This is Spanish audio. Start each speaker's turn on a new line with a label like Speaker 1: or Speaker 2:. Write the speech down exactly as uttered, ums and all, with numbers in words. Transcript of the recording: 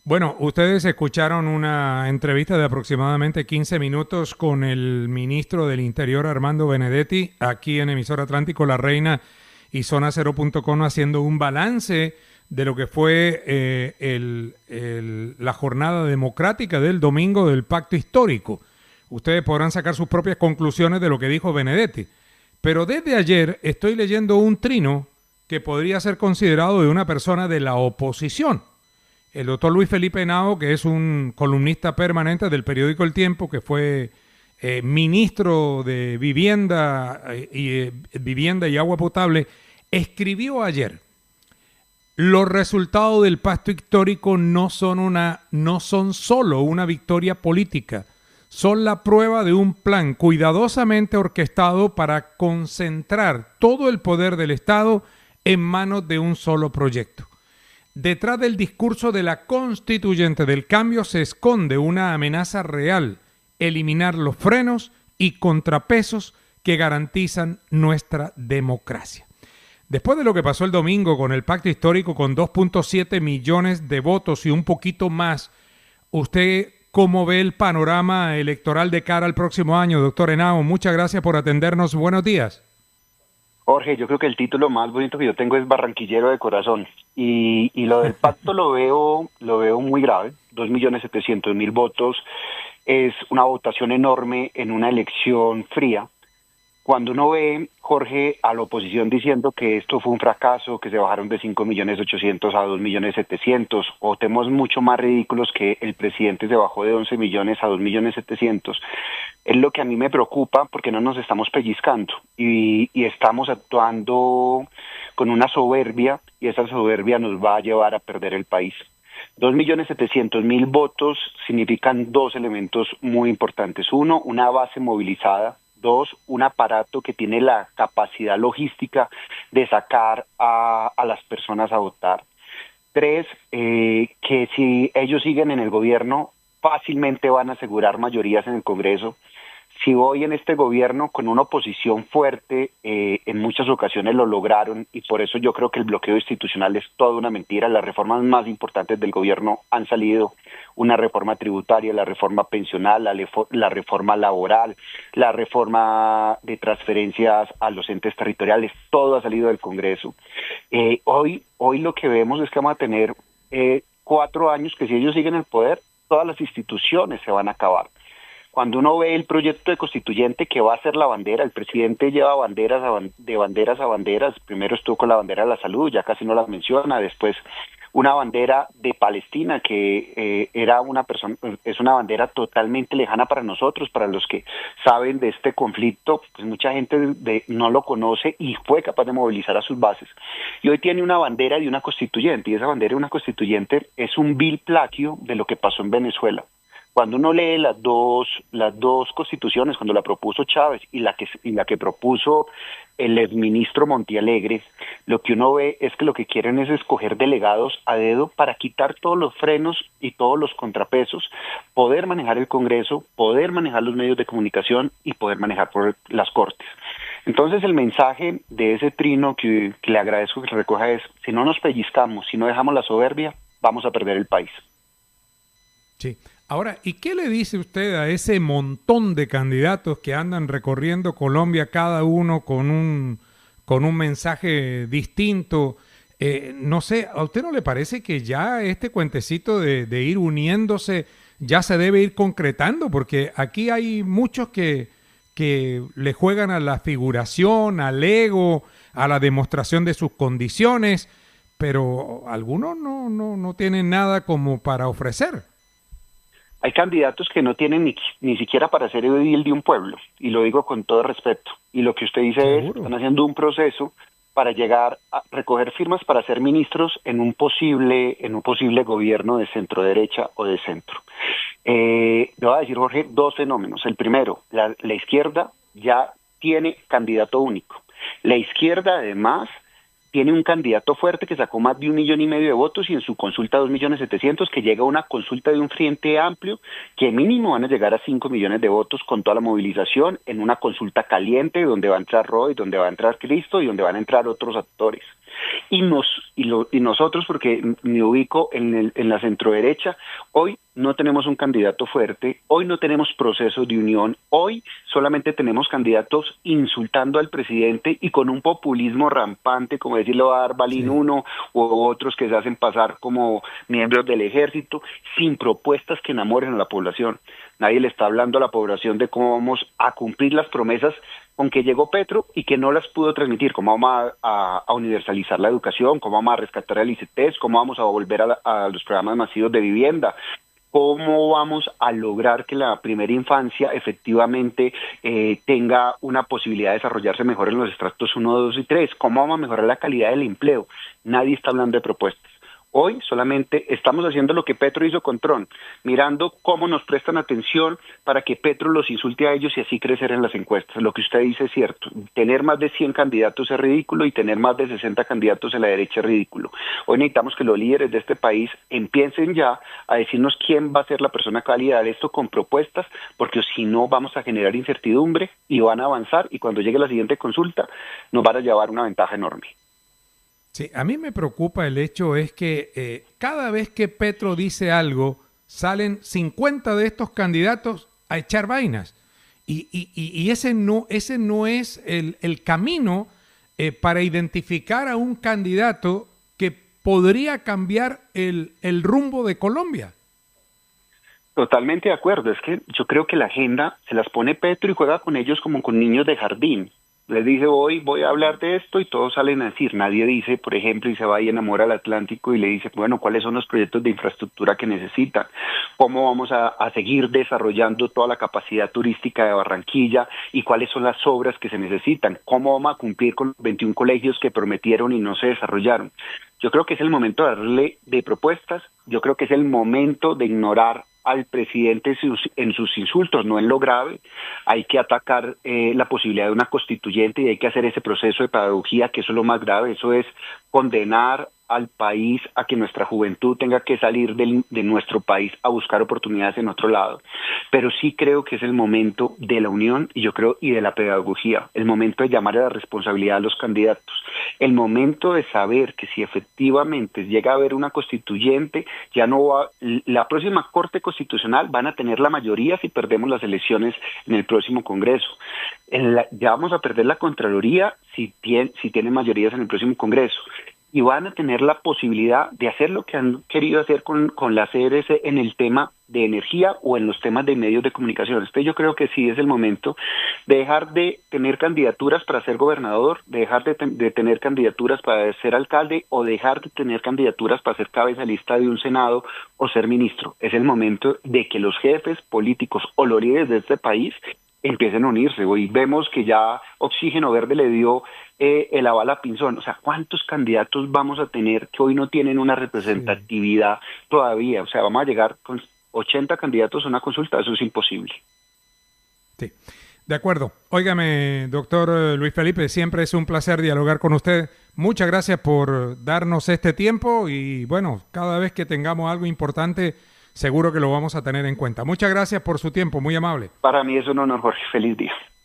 Speaker 1: Bueno, ustedes escucharon una entrevista de aproximadamente quince minutos con el ministro del Interior, Armando Benedetti, aquí en Emisora Atlántico La Reina y Zona Cero punto com, haciendo un balance de lo que fue eh, el, el, la jornada democrática del domingo del Pacto Histórico. Ustedes podrán sacar sus propias conclusiones de lo que dijo Benedetti. Pero desde ayer estoy leyendo un trino que podría ser considerado de una persona de la oposición. El doctor Luis Felipe Henao, que es un columnista permanente del periódico El Tiempo, que fue eh, ministro de Vivienda, eh, y, eh, Vivienda y Agua Potable, escribió ayer: los resultados del pacto histórico no son, una, no son solo una victoria política, son la prueba de un plan cuidadosamente orquestado para concentrar todo el poder del Estado en manos de un solo proyecto. Detrás del discurso de la constituyente del cambio se esconde una amenaza real: eliminar los frenos y contrapesos que garantizan nuestra democracia. Después de lo que pasó el domingo con el pacto histórico, con dos punto siete millones de votos y un poquito más, ¿usted cómo ve el panorama electoral de cara al próximo año, doctor Henao? Muchas gracias por atendernos. Buenos días.
Speaker 2: Jorge, yo creo que el título más bonito que yo tengo es Barranquillero de Corazón. Y, y lo del pacto lo veo, lo veo muy grave. Dos millones setecientos mil votos es una votación enorme en una elección fría. Cuando uno ve, Jorge, a la oposición diciendo que esto fue un fracaso, que se bajaron de cinco millones ochocientos a dos millones setecientos, o temas mucho más ridículos que el presidente se bajó de once millones a dos millones setecientos, es lo que a mí me preocupa, porque no nos estamos pellizcando y, y estamos actuando con una soberbia, y esa soberbia nos va a llevar a perder el país. Dos millones setecientos mil votos significan dos elementos muy importantes. Uno, una base movilizada. Dos, un aparato que tiene la capacidad logística de sacar a, a las personas a votar. Tres, eh, que si ellos siguen en el gobierno, fácilmente van a asegurar mayorías en el Congreso. Si hoy en este gobierno, con una oposición fuerte, eh, en muchas ocasiones lo lograron, y por eso yo creo que el bloqueo institucional es toda una mentira. Las reformas más importantes del gobierno han salido: una reforma tributaria, la reforma pensional, la, la reforma laboral, la reforma de transferencias a los entes territoriales, todo ha salido del Congreso. Eh, hoy, hoy lo que vemos es que vamos a tener eh, cuatro años que, si ellos siguen en el poder, todas las instituciones se van a acabar. Cuando uno ve el proyecto de constituyente que va a ser la bandera, el presidente lleva banderas a ban- de banderas a banderas. Primero estuvo con la bandera de la salud, ya casi no la menciona. Después una bandera de Palestina, que eh, era una persona, es una bandera totalmente lejana para nosotros, para los que saben de este conflicto. Pues mucha gente de, no lo conoce y fue capaz de movilizar a sus bases. Y hoy tiene una bandera de una constituyente, y esa bandera de una constituyente es un vil plagio de lo que pasó en Venezuela. Cuando uno lee las dos las dos constituciones, cuando la propuso Chávez y la que y la que propuso el exministro Montialegre, lo que uno ve es que lo que quieren es escoger delegados a dedo para quitar todos los frenos y todos los contrapesos, poder manejar el Congreso, poder manejar los medios de comunicación y poder manejar por las Cortes. Entonces el mensaje de ese trino que, que le agradezco que recoja es: si no nos pellizcamos, si no dejamos la soberbia, vamos a perder el país.
Speaker 1: Sí. Ahora, ¿y qué le dice usted a ese montón de candidatos que andan recorriendo Colombia, cada uno con un, con un mensaje distinto? Eh, no sé, ¿a usted no le parece que ya este cuentecito de, de ir uniéndose ya se debe ir concretando? Porque aquí hay muchos que, que le juegan a la figuración, al ego, a la demostración de sus condiciones, pero algunos no, no, no tienen nada como para ofrecer.
Speaker 2: Hay candidatos que no tienen ni, ni siquiera para ser edil de un pueblo, y lo digo con todo respeto. Y lo que usted dice ¿Seguro? es, están haciendo un proceso para llegar a recoger firmas para ser ministros en un posible en un posible gobierno de centro derecha o de centro. Eh, le voy a decir, Jorge, dos fenómenos. El primero, la, la izquierda ya tiene candidato único. La izquierda, además, tiene un candidato fuerte que sacó más de un millón y medio de votos, y en su consulta dos millones setecientos, que llega a una consulta de un frente amplio que mínimo van a llegar a cinco millones de votos con toda la movilización, en una consulta caliente donde va a entrar Roy, donde va a entrar Cristo y donde van a entrar otros actores. Y, nos, y, lo, y nosotros, porque me ubico en, el, en la centroderecha, hoy no tenemos un candidato fuerte, hoy no tenemos proceso de unión, hoy solamente tenemos candidatos insultando al presidente y con un populismo rampante, como decirlo a dar Balín
Speaker 1: Sí.
Speaker 2: uno, u otros que se hacen pasar como miembros del ejército, sin propuestas que enamoren a la población. Nadie le está hablando a la población de cómo vamos a cumplir las promesas con que llegó Petro y que no las pudo transmitir, cómo vamos a, a, a universalizar la educación, cómo vamos a rescatar el I C T E S, cómo vamos a volver a, la, a los programas masivos de vivienda, cómo vamos a lograr que la primera infancia efectivamente eh, tenga una posibilidad de desarrollarse mejor en los estratos uno, dos y tres, cómo vamos a mejorar la calidad del empleo. Nadie está hablando de propuestas. Hoy solamente estamos haciendo lo que Petro hizo con Trump, mirando cómo nos prestan atención para que Petro los insulte a ellos y así crecer en las encuestas. Lo que usted dice es cierto, tener más de cien candidatos es ridículo y tener más de sesenta candidatos en la derecha es ridículo. Hoy necesitamos que los líderes de este país empiecen ya a decirnos quién va a ser la persona que va a liderar esto con propuestas, porque si no vamos a generar incertidumbre y van a avanzar y cuando llegue la siguiente consulta nos van a llevar una ventaja enorme.
Speaker 1: Sí, a mí me preocupa el hecho es que eh, cada vez que Petro dice algo, salen cincuenta de estos candidatos a echar vainas. Y, y, y ese, no, ese no es el, el camino eh, para identificar a un candidato que podría cambiar el, el rumbo de Colombia.
Speaker 2: Totalmente de acuerdo, es que yo creo que la agenda se las pone Petro y juega con ellos como con niños de jardín. Les dice, hoy voy a hablar de esto y todos salen a decir, nadie dice, por ejemplo, y se va y enamora al Atlántico y le dice, bueno, ¿cuáles son los proyectos de infraestructura que necesitan? ¿Cómo vamos a, a seguir desarrollando toda la capacidad turística de Barranquilla? ¿Y cuáles son las obras que se necesitan? ¿Cómo vamos a cumplir con los veintiún colegios que prometieron y no se desarrollaron? Yo creo que es el momento de darle de propuestas, yo creo que es el momento de ignorar al presidente en sus insultos, no en lo grave. Hay que atacar eh, la posibilidad de una constituyente y hay que hacer ese proceso de pedagogía, que eso es lo más grave, eso es condenar al país a que nuestra juventud tenga que salir del, de nuestro país a buscar oportunidades en otro lado. Pero sí creo que es el momento de la unión y yo creo y de la pedagogía, el momento de llamar a la responsabilidad a los candidatos, el momento de saber que si efectivamente llega a haber una constituyente, ya no va, la próxima Corte Constitucional van a tener la mayoría si perdemos las elecciones en el próximo Congreso. En la, ya vamos a perder la Contraloría si, tiene, si tienen mayorías en el próximo Congreso. Y van a tener la posibilidad de hacer lo que han querido hacer con, con la C R C en el tema de energía o en los temas de medios de comunicación. Entonces yo creo que sí es el momento de dejar de tener candidaturas para ser gobernador, de dejar de, ten, de tener candidaturas para ser alcalde o dejar de tener candidaturas para ser cabeza de lista de un senado o ser ministro. Es el momento de que los jefes políticos o los líderes de este país empiecen a unirse. Hoy vemos que ya Oxígeno Verde le dio eh, el aval a Pinzón. O sea, ¿cuántos candidatos vamos a tener que hoy no tienen una representatividad sí. todavía? O sea, vamos a llegar con ochenta candidatos a una consulta, eso es imposible.
Speaker 1: Sí, de acuerdo. Óigame, doctor Luis Felipe, siempre es un placer dialogar con usted. Muchas gracias por darnos este tiempo y bueno, cada vez que tengamos algo importante, seguro que lo vamos a tener en cuenta. Muchas gracias por su tiempo, muy amable.
Speaker 2: Para mí es un honor, Jorge. Feliz día.